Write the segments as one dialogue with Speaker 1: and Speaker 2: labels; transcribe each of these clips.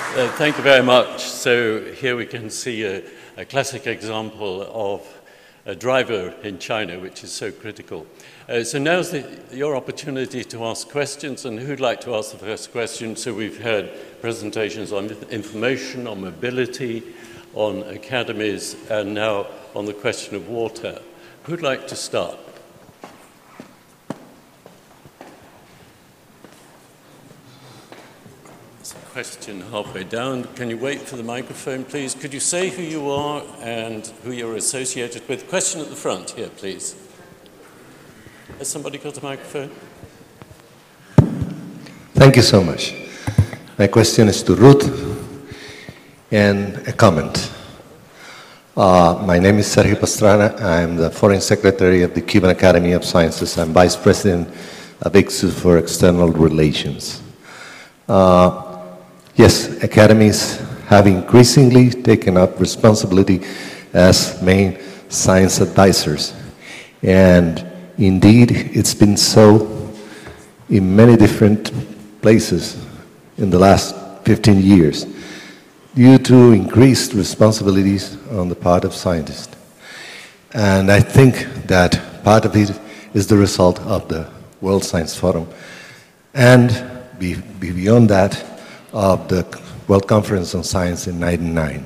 Speaker 1: Thank you very much. So here we can see a classic example of a driver in China, which is so critical. So now's your opportunity to ask questions, and who'd like to ask the first question? So we've heard presentations on information, on mobility, on academies, and now on the question of water. Who'd like to start? Question halfway down. Can you wait for the microphone, please? Could you say who you are and who you're associated with? Question at the front here, please. Has somebody got a microphone?
Speaker 2: Thank you so much. My question is to Ruth and a comment. My name is Sergio Pastrana. I'm the Foreign Secretary of the Cuban Academy of Sciences. I'm Vice President of ICSU for External Relations. Yes, academies have increasingly taken up responsibility as main science advisors. And indeed, it's been so in many different places in the last 15 years due to increased responsibilities on the part of scientists. And I think that part of it is the result of the World Science Forum. And beyond that, of the World Conference on Science in '99.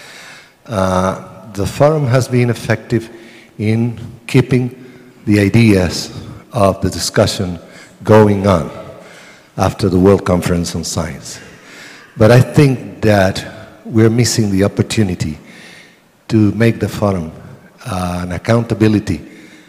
Speaker 2: The forum has been effective in keeping the ideas of the discussion going on after the World Conference on Science. But I think that we're missing the opportunity to make the forum an accountability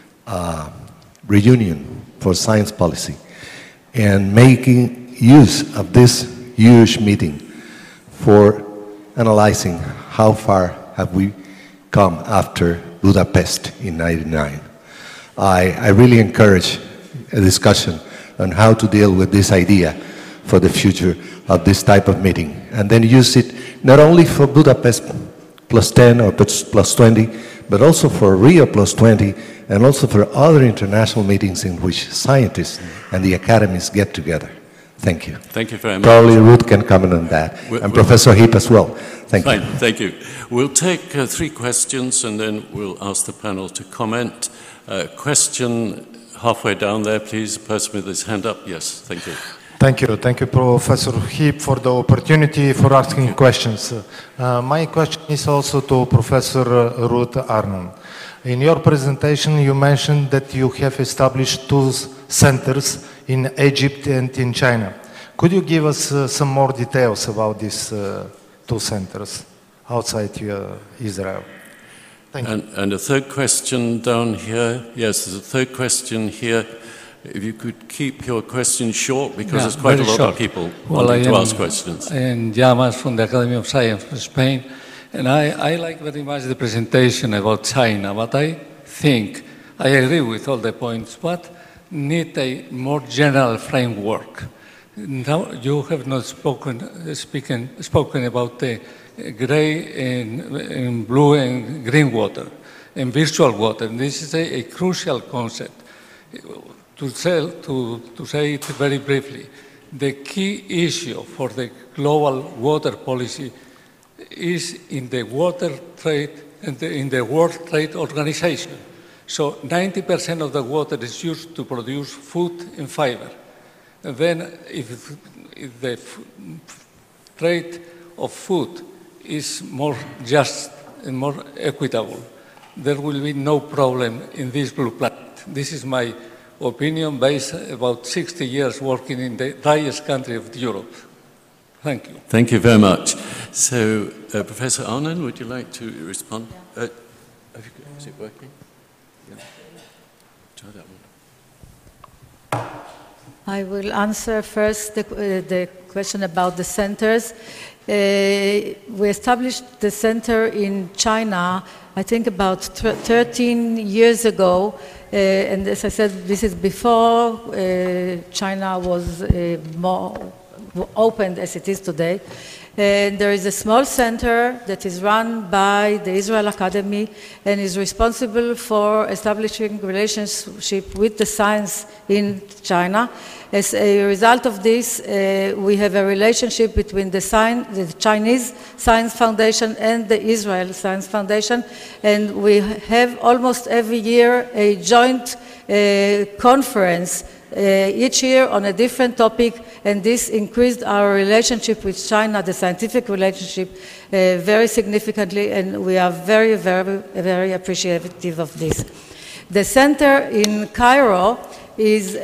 Speaker 2: reunion for science policy and making use of this huge meeting for analyzing how far have we come after Budapest in '99. I really encourage a discussion on how to deal with this idea for the future of this type of meeting, and then use it not only for Budapest +10 or +20, but also for Rio +20, and also for other international meetings in which scientists and the academies get together. Thank you.
Speaker 1: Thank you very much.
Speaker 2: Probably Ruth can comment on that, and Professor Heap as well. Thank you.
Speaker 1: Thank you. We'll take 3 questions, and then we'll ask the panel to comment. Question halfway down there, please. The person with his hand up. Yes, thank you.
Speaker 3: Thank you. Thank you, Professor Heap, for the opportunity for asking questions. My question is also to Professor Ruth Arnon. In your presentation, you mentioned that you have established 2 centers in Egypt and in China. Could you give us some more details about these 2 centers outside Israel? Thank you.
Speaker 1: And a third question down here. Yes, there's a third question here. If you could keep your questions short, because there's quite a lot of people wanting to ask questions.
Speaker 4: I am Llamas from the Academy of Science of Spain, and I like very much the presentation about China, but I think I agree with all the points, but need a more general framework. Now you have not spoken about the gray and blue and green water and virtual water. And this is a crucial concept. To say it very briefly, the key issue for the global water policy is in the water trade and in the World Trade Organization. So 90% of the water is used to produce food and fiber. And then if the trade of food is more just and more equitable, there will be no problem in this blue planet. This is my opinion based about 60 years working in the driest country of Europe. Thank you.
Speaker 1: Thank you very much. So, Professor Arnon, would you like to respond? Yeah. Is it working? Yeah. Try that one.
Speaker 5: I will answer first the question about the centers. We established the center in China, I think about 13 years ago, and as I said, this is before China was more open as it is today. And there is a small center that is run by the Israel Academy and is responsible for establishing relationship with the science in China. As a result of this, we have a relationship between the Chinese Science Foundation and the Israel Science Foundation, and we have almost every year a joint conference each year on a different topic, and this increased our relationship with China, the scientific relationship, very significantly, and we are very, very, very appreciative of this. The center in Cairo is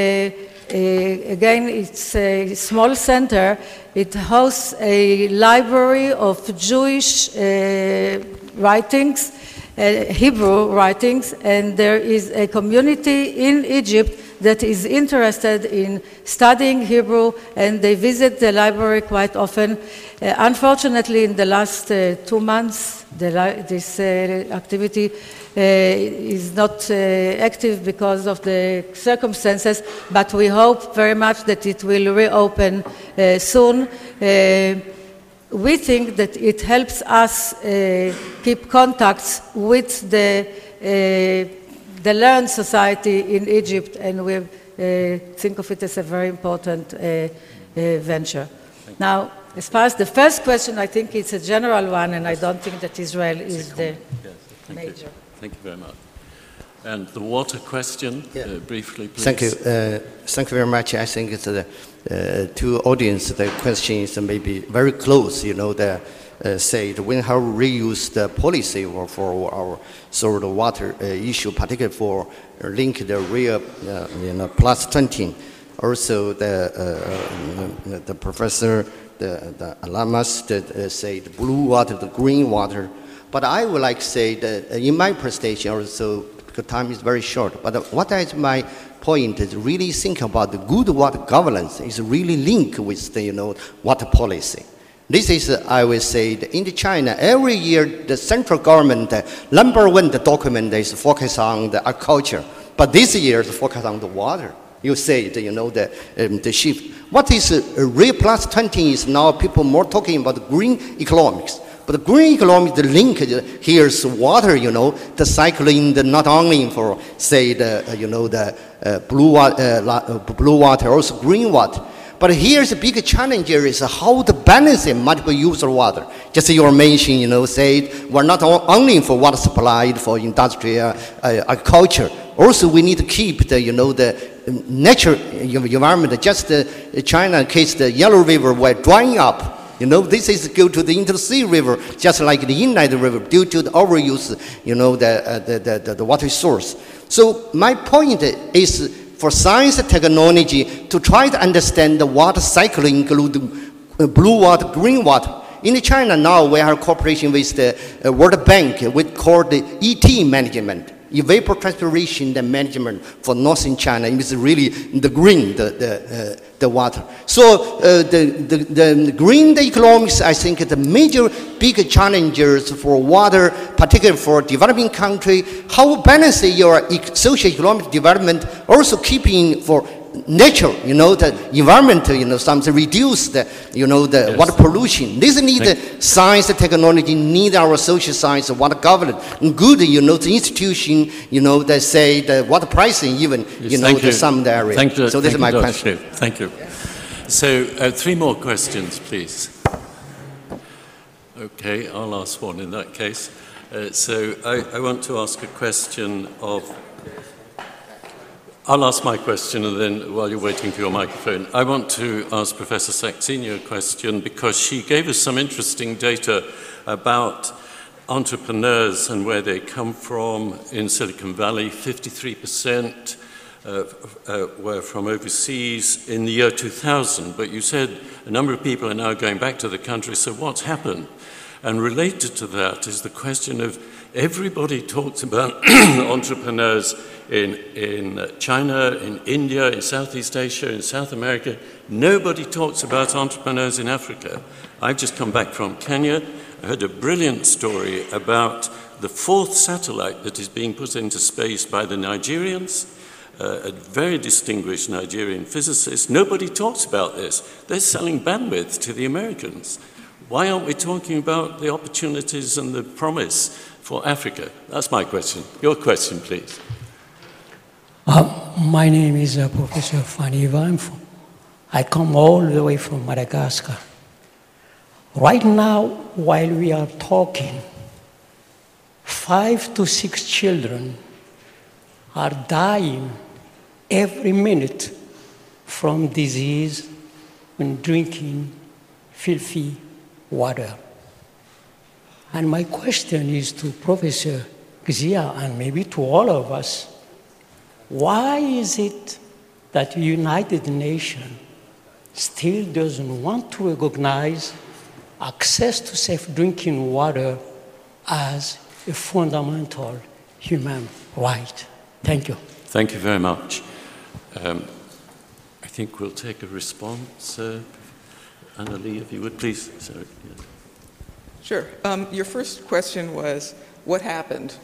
Speaker 5: again, it's a small center. It hosts a library of Jewish writings, Hebrew writings, and there is a community in Egypt that is interested in studying Hebrew, and they visit the library quite often. Unfortunately, in the last 2 months, this activity is not active because of the circumstances, but we hope very much that it will reopen soon. We think that it helps us keep contacts with the Learned Society in Egypt, and we think of it as a very important venture. Now, as far as the first question, I think it's a general one, and I don't think that Israel is the major.
Speaker 1: Thank you very much. And the water question, briefly, please.
Speaker 6: Thank you. Thank you very much. I think it's to audience, the question is maybe very close, you know, say when how reuse the policy for our sort of water issue, particularly for link the real, plus 20. Also, the professor, the Alamas that say the blue water, the green water. But I would like to say that in my presentation also, because time is very short, but what is my point is really think about the good water governance is really linked with the, water policy. This is, I will say, in China, every year the central government, #1 document is focused on the agriculture, but this year is focused on the water. You say, the shift. What is real plus 20 is now people more talking about green economics. But the green economics, the link here is water, the cycling, not only for, say, blue water, also green water. But here's a big challenge here is how to balance multiple use of water. Just you mentioned, say, we're not only for water supply, for industrial agriculture. Also, we need to keep the, the natural environment. Just China case, the Yellow River were drying up. This is go to the Intersea River, just like the Inlet River, due to the overuse, the water source. So my point is for science and technology to try to understand the water cycle, including blue water, green water. In China now, we have cooperation with the World Bank, we call the ET management. Evapotranspiration management for northern China is really the green, the water. So the green economics, I think, the major big challenges for water, particularly for developing country, how balance your socio-economic development, also keeping for nature, the environment, something reduce the, the water pollution. This need science and technology, need our social science, water governance, and good, the institution, that say the water pricing even, some area.
Speaker 1: Thank you.
Speaker 6: So this is my question.
Speaker 1: Thank you. So 3 more questions, please. Okay, I'll ask one in that case. So I want to ask a question of... I'll ask my question, and then while you're waiting for your microphone, I want to ask Professor Saxena a question because she gave us some interesting data about entrepreneurs and where they come from in Silicon Valley. 53% were from overseas in the year 2000, but you said a number of people are now going back to the country, so what's happened? And related to that is the question of everybody talks about entrepreneurs in China, in India, in Southeast Asia, in South America. Nobody talks about entrepreneurs in Africa. I've just come back from Kenya. I heard a brilliant story about the 4th satellite that is being put into space by the Nigerians, a very distinguished Nigerian physicist. Nobody talks about this. They're selling bandwidth to the Americans. why aren't we talking about the opportunities and the promise for Africa? That's my question. Your question, please.
Speaker 7: My name is Professor Fanny Van. I come all the way from Madagascar. Right now, while we are talking, 5 to 6 children are dying every minute from disease when drinking filthy water. And my question is to Professor Xia and maybe to all of us, why is it that the United Nations still doesn't want to recognize access to safe drinking water as a fundamental human right? Thank you.
Speaker 1: Thank you very much. I think we'll take a response. Annalie, if you would, please. Sorry. Yeah.
Speaker 8: Sure. Your first question was, what happened?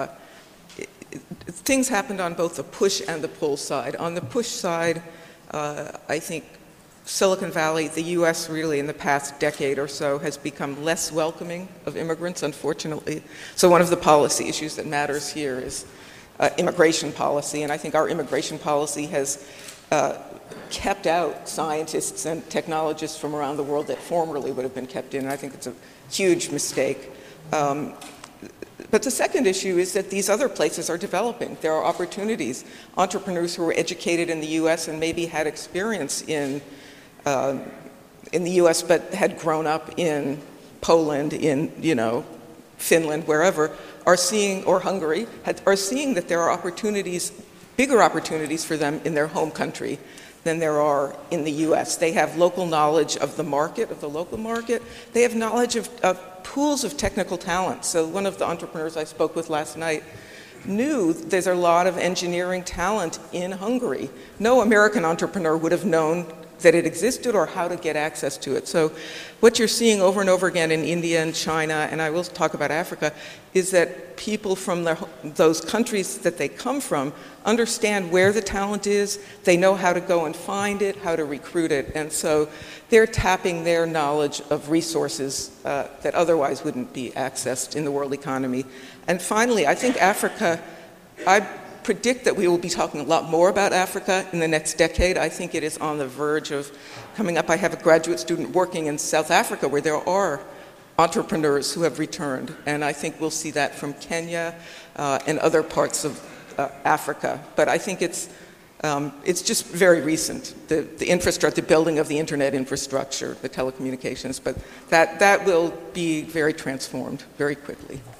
Speaker 8: Things happened on both the push and the pull side. On the push side, I think Silicon Valley, the US really in the past decade or so has become less welcoming of immigrants, unfortunately. So one of the policy issues that matters here is immigration policy, and I think our immigration policy has kept out scientists and technologists from around the world that formerly would have been kept in, and I think it's a huge mistake. But the second issue is that these other places are developing. There are opportunities. Entrepreneurs who were educated in the US and maybe had experience in the US but had grown up in Poland, in Finland, wherever, are seeing, or Hungary, are seeing that there are opportunities, bigger opportunities for them in their home country than there are in the US. They have local knowledge of the market, of the local market. They have knowledge of pools of technical talent. So one of the entrepreneurs I spoke with last night knew there's a lot of engineering talent in Hungary. No American entrepreneur would have known that it existed or how to get access to it. So what you're seeing over and over again in India and China, and I will talk about Africa, is that people from those countries that they come from understand where the talent is, they know how to go and find it, how to recruit it, and so they're tapping their knowledge of resources that otherwise wouldn't be accessed in the world economy. And finally, I think Africa, I predict that we will be talking a lot more about Africa in the next decade. I think it is on the verge of coming up. I have a graduate student working in South Africa where there are entrepreneurs who have returned, and I think we'll see that from Kenya and other parts of Africa. But I think it's just very recent, the infrastructure, the building of the internet infrastructure, the telecommunications, but that will be very transformed very quickly.